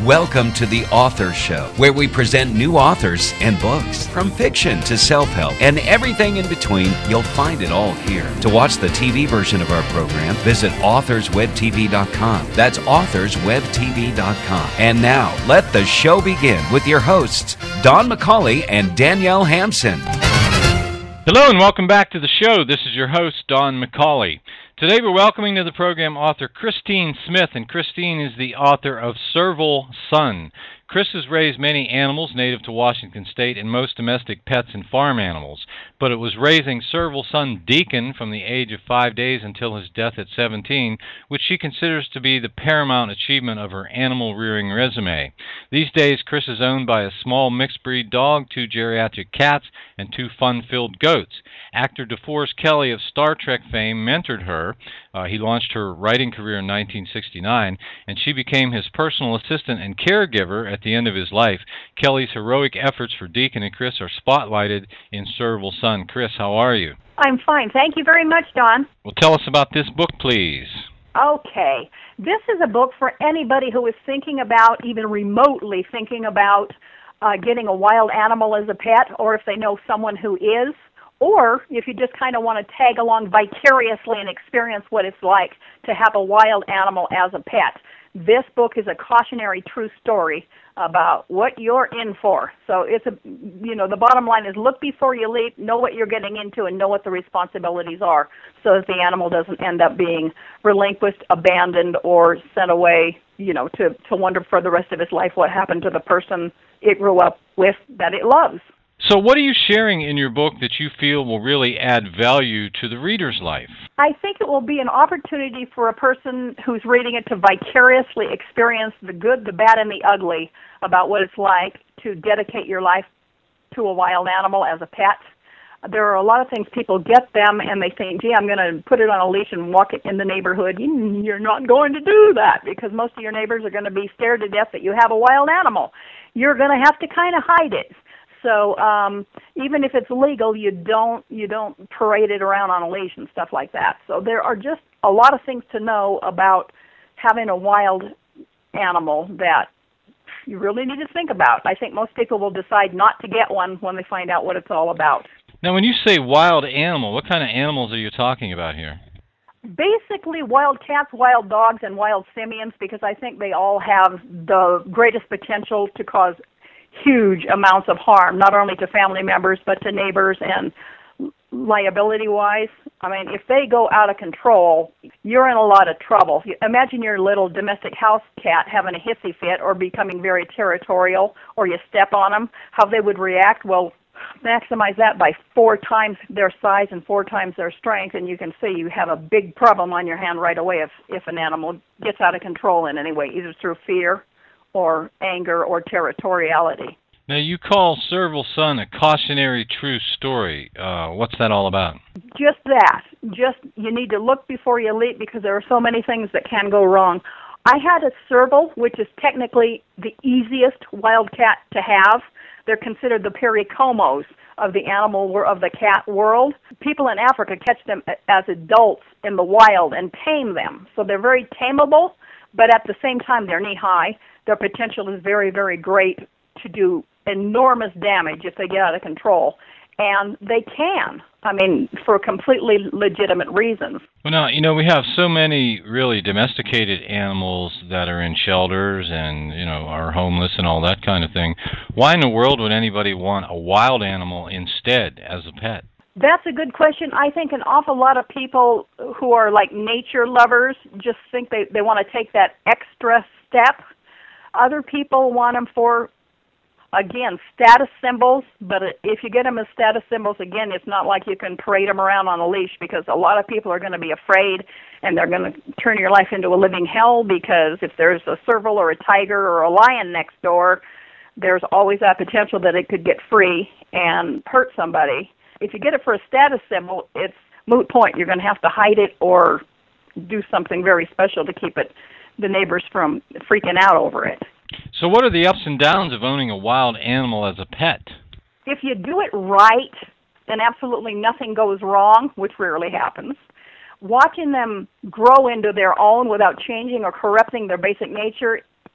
Welcome to The Author Show, where we present new authors and books. From fiction to self-help and everything in between, you'll find it all here. To watch the TV version of our program, visit authorswebtv.com. That's authorswebtv.com. And now, let the show begin with your hosts, Don McCauley and Danielle Hampson. Hello and welcome back to the show. This is your host, Don McCauley. Today we're welcoming to the program author Christine Smith, and Christine is the author of Serval Sun. Chris has raised many animals native to Washington State and most domestic pets and farm animals, but it was raising Serval Sun Deacon from the age of 5 days until his death at 17, which she considers to be the paramount achievement of her animal rearing resume. These days, Chris is owned by a small mixed-breed dog, 2 geriatric cats, and 2 fun-filled goats. Actor DeForest Kelley of Star Trek fame mentored her. He launched her writing career in 1969, and she became his personal assistant and caregiver at the end of his life. Kelley's heroic efforts for Deacon and Chris are spotlighted in Serval Sun. Chris, how are you? I'm fine. Thank you very much, Don. Well, tell us about this book, please. Okay. This is a book for anybody who is thinking about, even remotely thinking about, getting a wild animal as a pet, or if they know someone who is, or if you just kind of want to tag along vicariously and experience what it's like to have a wild animal as a pet. This book is a cautionary true story about what you're in for. So it's the bottom line is look before you leap, know what you're getting into, and know what the responsibilities are so that the animal doesn't end up being relinquished, abandoned, or sent away, to wonder for the rest of its life what happened to the person it grew up with that it loves. So what are you sharing in your book that you feel will really add value to the reader's life? I think it will be an opportunity for a person who's reading it to vicariously experience the good, the bad, and the ugly about what it's like to dedicate your life to a wild animal as a pet. There are a lot of things people get them and they think, gee, I'm going to put it on a leash and walk it in the neighborhood. You're not going to do that because most of your neighbors are going to be scared to death that you have a wild animal. You're going to have to kind of hide it. So even if it's legal, you don't parade it around on a leash and stuff like that. So there are just a lot of things to know about having a wild animal that you really need to think about. I think most people will decide not to get one when they find out what it's all about. Now, when you say wild animal, what kind of animals are you talking about here? Basically, wild cats, wild dogs, and wild simians, because I think they all have the greatest potential to cause huge amounts of harm, not only to family members, but to neighbors and liability-wise. I mean, if they go out of control, you're in a lot of trouble. Imagine your little domestic house cat having a hissy fit or becoming very territorial, or you step on them, how they would react. Well, maximize that by 4 times their size and 4 times their strength, and you can see you have a big problem on your hand right away if an animal gets out of control in any way, either through fear or anger or territoriality. Now, you call Serval Sun a cautionary true story. What's that all about? Just that. You need to look before you leap because there are so many things that can go wrong. I had a serval, which is technically the easiest wild cat to have. They're considered the pericomos of the cat world. People in Africa catch them as adults in the wild and tame them. So they're very tameable, but at the same time they're knee-high. Their potential is very, very great to do enormous damage if they get out of control. And they can, for completely legitimate reasons. Well, now, we have so many really domesticated animals that are in shelters and, are homeless and all that kind of thing. Why in the world would anybody want a wild animal instead as a pet? That's a good question. I think an awful lot of people who are like nature lovers just think they want to take that extra step. Other people want them for, again, status symbols, but if you get them as status symbols, again, it's not like you can parade them around on a leash because a lot of people are going to be afraid and they're going to turn your life into a living hell because if there's a serval or a tiger or a lion next door, there's always that potential that it could get free and hurt somebody. If you get it for a status symbol, it's moot point. You're going to have to hide it or do something very special to keep the neighbors from freaking out over it. So what are the ups and downs of owning a wild animal as a pet? If you do it right, then absolutely nothing goes wrong, which rarely happens. Watching them grow into their own without changing or corrupting their basic nature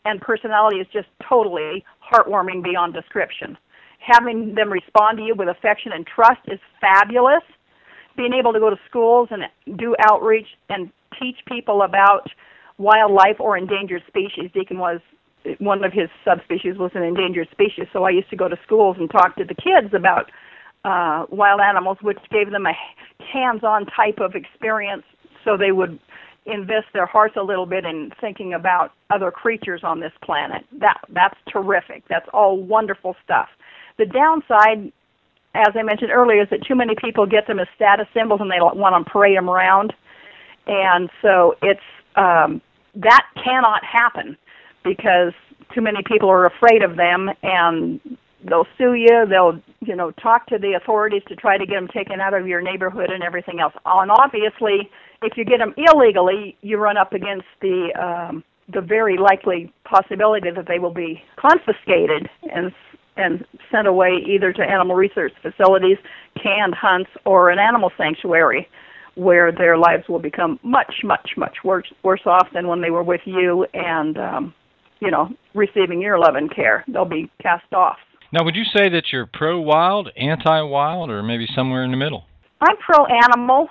and personality is just totally heartwarming beyond description. Having them respond to you with affection and trust is fabulous. Being able to go to schools and do outreach and teach people about wildlife or endangered species. Deacon was, one of his subspecies was an endangered species, so I used to go to schools and talk to the kids about wild animals, which gave them a hands-on type of experience so they would invest their hearts a little bit in thinking about other creatures on this planet. That's terrific. That's all wonderful stuff. The downside, as I mentioned earlier, is that too many people get them as status symbols and they want to parade them around. And so it's that cannot happen because too many people are afraid of them, and they'll sue you. They'll, talk to the authorities to try to get them taken out of your neighborhood and everything else. And obviously, if you get them illegally, you run up against the very likely possibility that they will be confiscated and sent away either to animal research facilities, canned hunts, or an animal sanctuary, where their lives will become much, much, much worse off than when they were with you and, receiving your love and care. They'll be cast off. Now, would you say that you're pro-wild, anti-wild, or maybe somewhere in the middle? I'm pro-animal.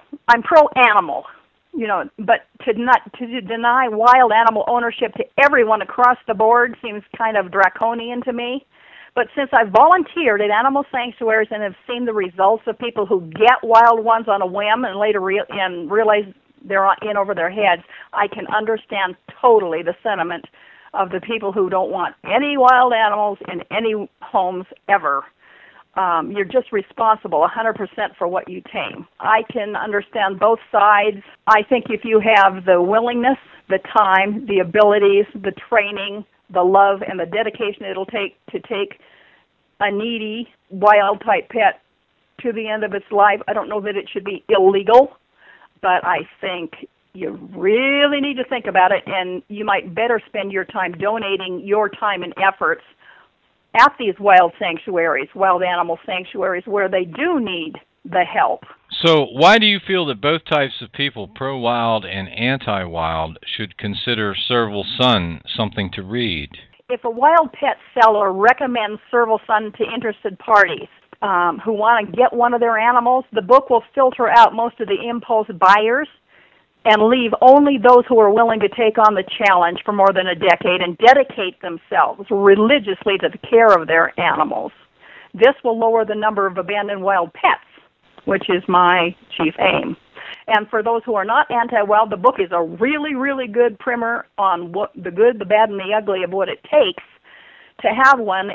But to deny wild animal ownership to everyone across the board seems kind of draconian to me. But since I've volunteered at animal sanctuaries and have seen the results of people who get wild ones on a whim and later realize they're in over their heads, I can understand totally the sentiment of the people who don't want any wild animals in any homes ever. You're just responsible 100% for what you tame. I can understand both sides. I think if you have the willingness, the time, the abilities, the training, the love, and the dedication it'll take to take a needy, wild-type pet to the end of its life, I don't know that it should be illegal, but I think you really need to think about it, and you might better spend your time donating your time and efforts at these wild animal sanctuaries, where they do need the help. So why do you feel that both types of people, pro-wild and anti-wild, should consider Serval Sun something to read? If a wild pet seller recommends Serval Sun to interested parties who want to get one of their animals, the book will filter out most of the impulse buyers and leave only those who are willing to take on the challenge for more than a decade and dedicate themselves religiously to the care of their animals. This will lower the number of abandoned wild pets, which is my chief aim. And for those who are not anti-wild, the book is a really, really good primer on what the good, the bad, and the ugly of what it takes to have one.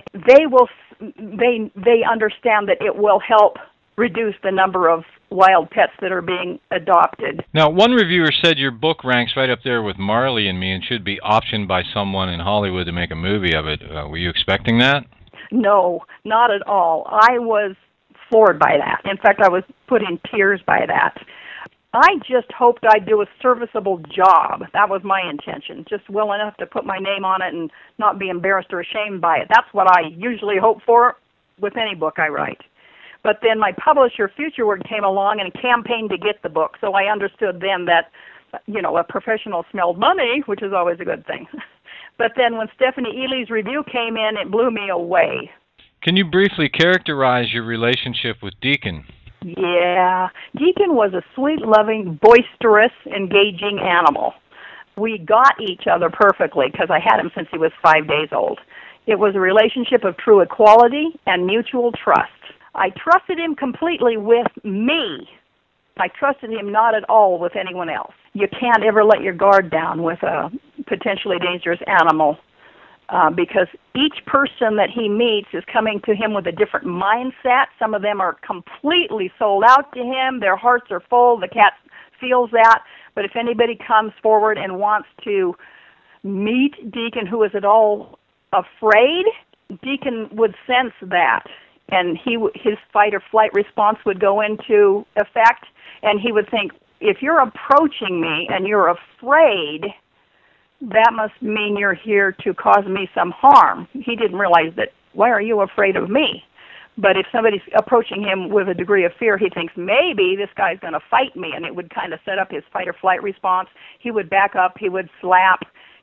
They understand that it will help reduce the number of wild pets that are being adopted. Now, one reviewer said your book ranks right up there with Marley and Me and should be optioned by someone in Hollywood to make a movie of it. Were you expecting that? No, not at all. I was floored by that. In fact, I was put in tears by that. I just hoped I'd do a serviceable job. That was my intention, just well enough to put my name on it and not be embarrassed or ashamed by it. That's what I usually hope for with any book I write. But then my publisher, Futureword, came along and campaigned to get the book, so I understood then that, a professional smelled money, which is always a good thing. But then when Stephanie Ely's review came in, it blew me away. Can you briefly characterize your relationship with Deacon? Yeah. Deacon was a sweet, loving, boisterous, engaging animal. We got each other perfectly because I had him since he was 5 days old. It was a relationship of true equality and mutual trust. I trusted him completely with me. I trusted him not at all with anyone else. You can't ever let your guard down with a potentially dangerous animal because each person that he meets is coming to him with a different mindset. Some of them are completely sold out to him. Their hearts are full. The cat feels that. But if anybody comes forward and wants to meet Deacon, who is at all afraid, Deacon would sense that. And his fight or flight response would go into effect, and he would think, if you're approaching me and you're afraid, that must mean you're here to cause me some harm. He didn't realize that, why are you afraid of me? But if somebody's approaching him with a degree of fear, he thinks, maybe this guy's going to fight me, and it would kind of set up his fight or flight response. He would back up, he would slap,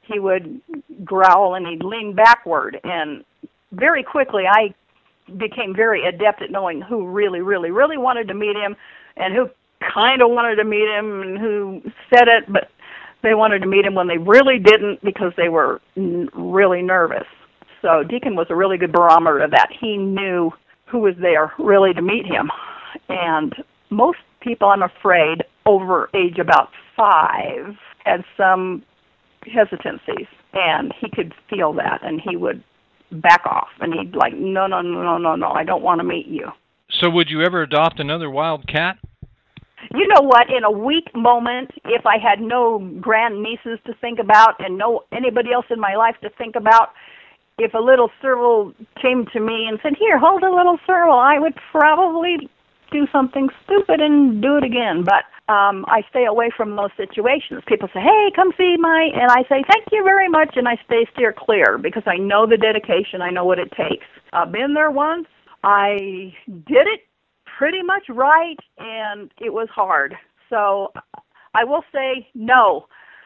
he would growl and he'd lean backward. And very quickly I became very adept at knowing who really, really, really wanted to meet him and who kind of wanted to meet him and who said it, but they wanted to meet him when they really didn't because they were really nervous. So Deacon was a really good barometer of that. He knew who was there really to meet him. And most people, I'm afraid, over age about 5 had some hesitancies, and he could feel that, and he would back off, and he'd like, no, I don't want to meet you. So would you ever adopt another wild cat? You know what? In a weak moment, if I had no grandnieces to think about and no anybody else in my life to think about, if a little serval came to me and said, here, hold a little serval, I would probably do something stupid and do it again. But I stay away from those situations. People say, hey, come see and I say, thank you very much, and I steer clear because I know the dedication, I know what it takes. I've been there once. I did it pretty much right, and it was hard. So I will say no.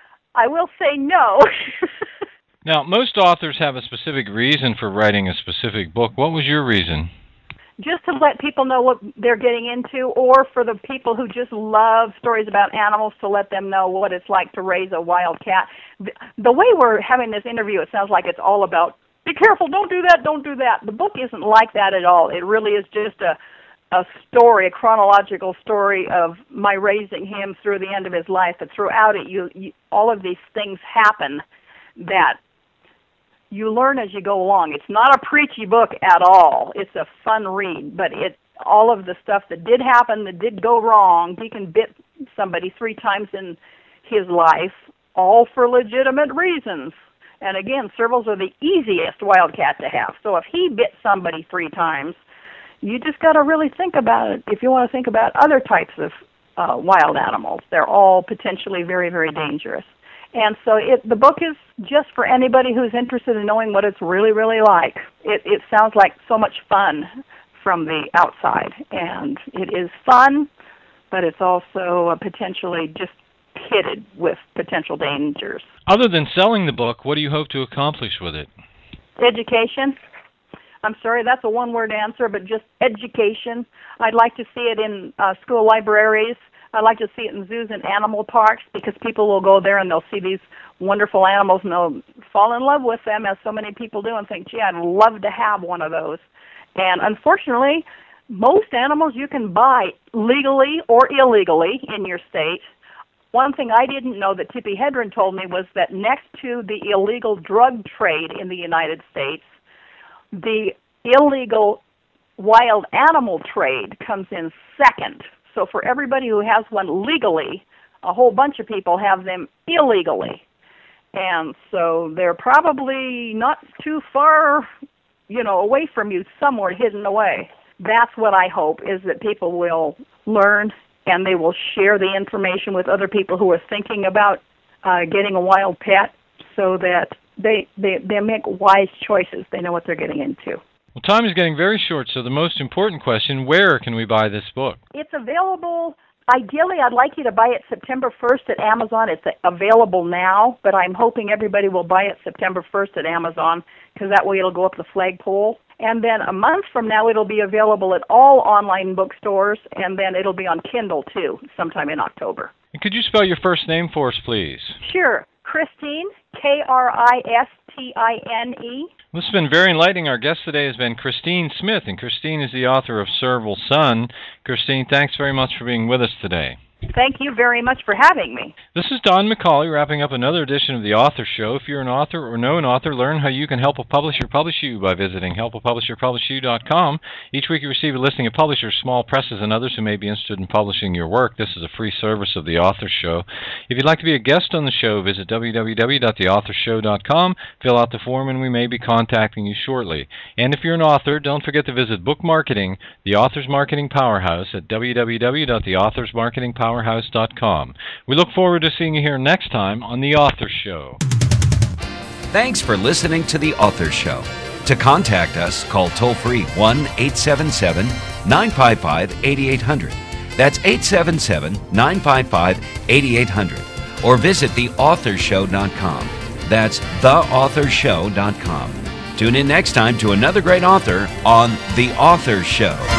Now, most authors have a specific reason for writing a specific book. What was your reason? Just to let people know what they're getting into, or for the people who just love stories about animals, to let them know what it's like to raise a wild cat. The way we're having this interview, it sounds like it's all about, be careful, don't do that, don't do that. The book isn't like that at all. It really is just a story, a chronological story of my raising him through the end of his life. But throughout it, you all of these things happen that you learn as you go along. It's not a preachy book at all. It's a fun read, but all of the stuff that did happen, that did go wrong, Deacon bit somebody 3 times in his life, all for legitimate reasons. And again, servals are the easiest wildcat to have. So if he bit somebody 3 times, you just got to really think about it. If you want to think about other types of wild animals, they're all potentially very, very dangerous. And so the book is just for anybody who's interested in knowing what it's really, really like. It sounds like so much fun from the outside, and it is fun, but it's also potentially just pitted with potential dangers. Other than selling the book, what do you hope to accomplish with it? Education. I'm sorry, that's a one-word answer, but just education. I'd like to see it in school libraries. I'd like to see it in zoos and animal parks, because people will go there and they'll see these wonderful animals and they'll fall in love with them, as so many people do, and think, gee, I'd love to have one of those. And unfortunately, most animals you can buy legally or illegally in your state. One thing I didn't know that Tippi Hedren told me was that next to the illegal drug trade in the United States, the illegal wild animal trade comes in second. So for everybody who has one legally, a whole bunch of people have them illegally. And so they're probably not too far, away from you, somewhere hidden away. That's what I hope, is that people will learn and they will share the information with other people who are thinking about getting a wild pet, so that they make wise choices. They know what they're getting into. Well, time is getting very short, so the most important question, where can we buy this book? It's available. Ideally, I'd like you to buy it September 1st at Amazon. It's available now, but I'm hoping everybody will buy it September 1st at Amazon, because that way it'll go up the flagpole. And then a month from now, it'll be available at all online bookstores, and then it'll be on Kindle, too, sometime in October. And could you spell your first name for us, please? Sure. Christine, Kristine. This has been very enlightening. Our guest today has been Christine Smith, and Christine is the author of Serval Son. Christine, thanks very much for being with us today. Thank you very much for having me. This is Don McCauley wrapping up another edition of The Author Show. If you're an author or know an author, learn how you can help a publisher publish you by visiting helpapublisherpublishyou.com. Each week you receive a listing of publishers, small presses, and others who may be interested in publishing your work. This is a free service of The Author Show. If you'd like to be a guest on the show, visit www.theauthorshow.com, fill out the form, and we may be contacting you shortly. And if you're an author, don't forget to visit Book Marketing, the Author's Marketing Powerhouse, at www.theauthorsmarketingpowerhouse.com. We look forward to seeing you here next time on The Author Show. Thanks for listening to The Author Show. To contact us, call toll-free 1-877-955-8800. That's 877-955-8800. Or visit theauthorshow.com. That's theauthorshow.com. Tune in next time to another great author on The Author Show.